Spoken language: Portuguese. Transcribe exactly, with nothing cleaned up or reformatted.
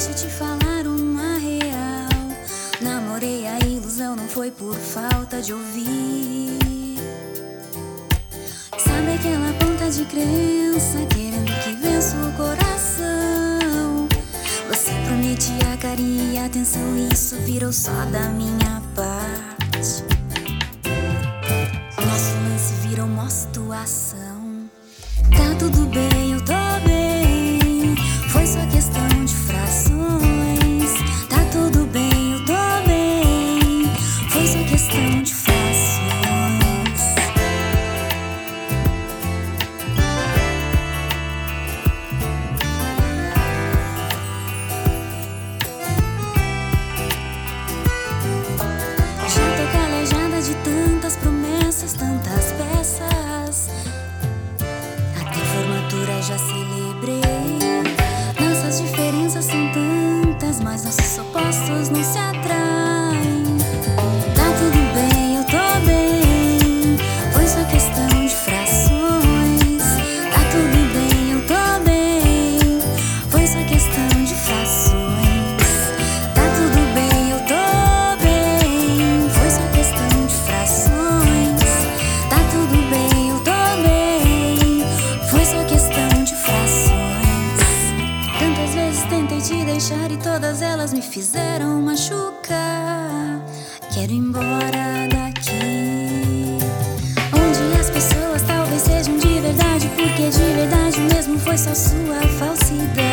Deixa eu te falar uma real. Namorei a ilusão, não foi por falta de ouvir. Sabe aquela ponta de crença, querendo que vença o coração? Você prometia carinho e atenção, e isso virou só da minha parte. Nosso lance virou uma situação. Tá tudo bem, eu tô bem, foi só questão de frações. Tá tudo bem, eu tô bem, foi só questão de frações. Já tô calejada de tantas promessas, tantas peças. Até formatura já celebrei. Nossas diferenças são tantas, mas nossos opostos não se atraem. Tá tudo bem, eu tô bem, foi só questão de frações. Tá tudo bem, eu tô bem, foi só questão de frações. Tá tudo bem, eu tô bem, foi só questão de frações. Tá tudo bem, eu tô bem, foi só questão de frações. Tantas vezes tentei te deixar e todas elas me fizeram machucar. Quero ir embora daqui, onde as pessoas talvez sejam de verdade, porque de verdade mesmo foi só sua falsidade.